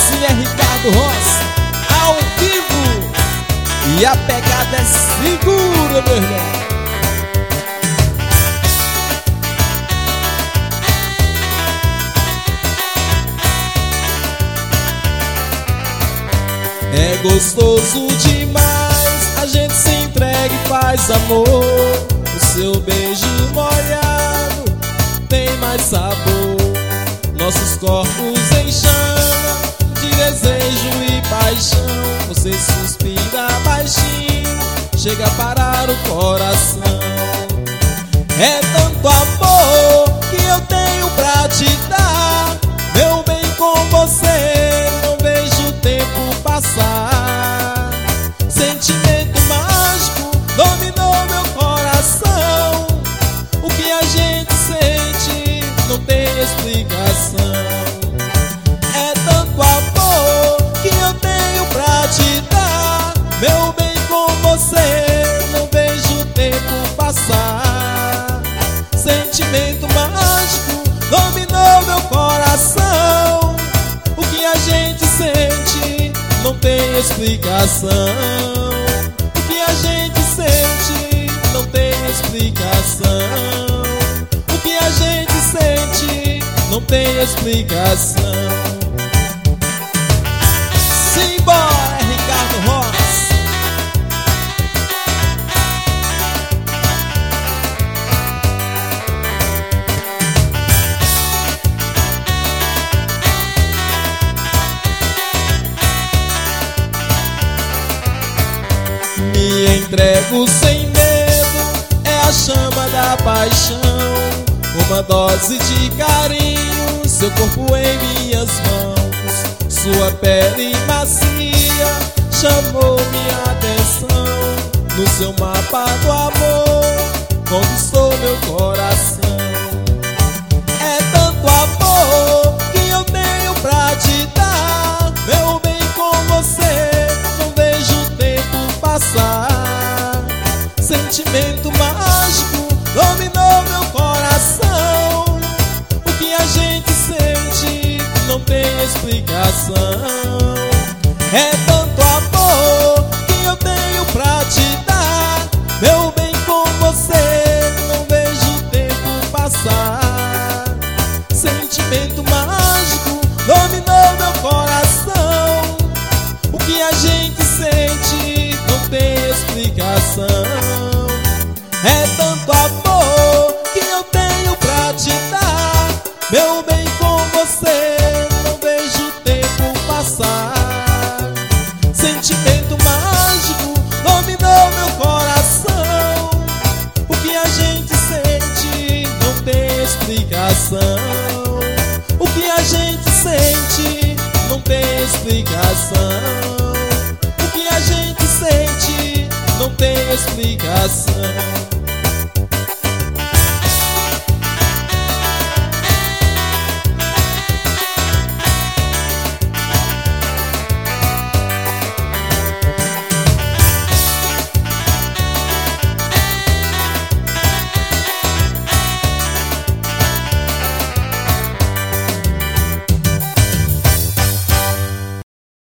Esse é Ricardo Rossi, ao vivo. E a pegada é segura, meu irmão. É gostoso demais, a gente se entrega e faz amor. O seu beijo molhado tem mais sabor. Nossos corpos em chama de desejo e paixão. Você suspira baixinho, chega a parar o coração. É tanto amor que eu tenho pra te dar, meu bem, com você não vejo o tempo passar. Sentimento mágico dominou meu coração. O que a gente sente não tem explicação. É tanto amor que eu tenho pra te dar, meu bem, com você não vejo o tempo passar. Sentimento mágico dominou meu coração. O que a gente sente não tem explicação. O que a gente sente não tem explicação. O que a gente sente não tem explicação. Simbora, Ricardo Rossi. Me entrego sem medo, é a chama da paixão. Uma dose de carinho, seu corpo em minhas mãos. Sua pele macia chamou minha atenção. No seu mapa do amor conquistou meu coração. É tanto amor que eu tenho pra te dar, meu bem, com você não vejo o tempo passar. Sentimento mágico dominou meu coração. O que a gente sente não tem explicação. É tanto amor que eu tenho pra te dar, meu bem, com você não vejo o tempo passar. Sentimento mágico dominou meu coração. O que a gente sente não tem explicação. É tanto amor que eu tenho pra te dar, meu bem, com você não vejo o tempo passar. Sentimento mágico dominou meu coração. O que a gente sente não tem explicação. O que a gente sente não tem explicação. O que a gente sente não tem explicação.